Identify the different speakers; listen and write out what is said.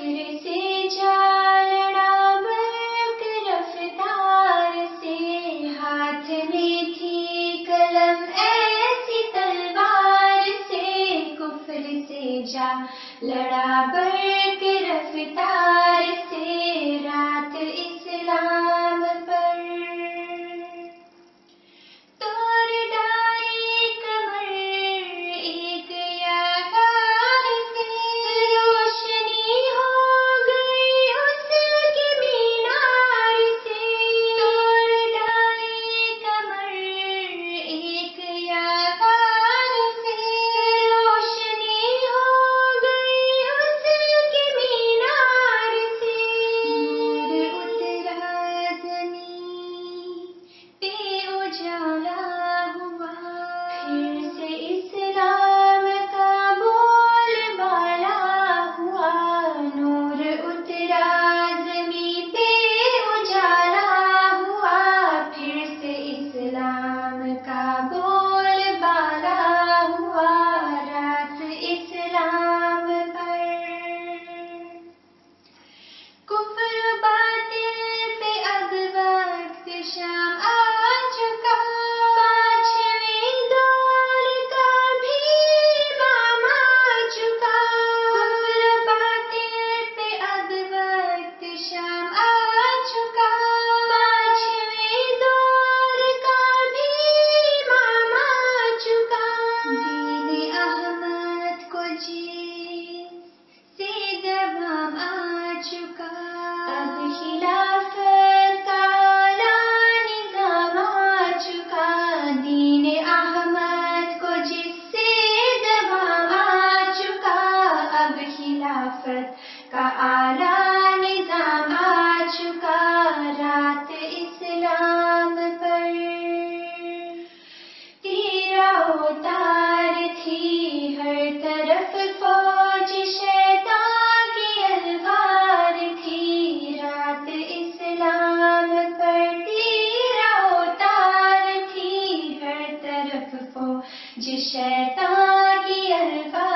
Speaker 1: کفر سے جا لڑا برق رفتار سے، ہاتھ میں تھی قلم ایسی تلوار سے، کفر سے جا لڑا برق رفتار سے، رات اسلام پر توڑ ڈالی کمر ایک یادگار سے، روشنی ہو گئی اس کے مینار سے، توڑ ڈالی کمر ایک یادگار سے، روشنی ہو گئی اس کے مینار سے، نور اترا زمین پہ اجالا ہوا، پھر سے اسلام کا بول بالا ہوا، نور اترا زمین پہ اجالا ہوا، پھر سے اسلام کا بول بالا ہوا، رات اسلام پر کفر باطل پہ اب وقت شام آ چکا، پانچویں دور کا بھی امام آ چکا، کفر باطل پہ اب وقت شام آ چکا، پانچویں دور کا بھی امام آ چکا، دین احمد کو جیت سے دوام آ چکا، اب خلافت کا اعلیٰ نظام آ چکا، دین احمد کو جس سے دوام آ چکا، اب خلافت کا اعلیٰ نظام آ چکا، رات اسلام پر تیرا اتار تھی ہر طرف فوج شیطان کی الوار تھی، رات اسلام پر تیرا اتار تھی ہر طرف فوج شیطان کی الوار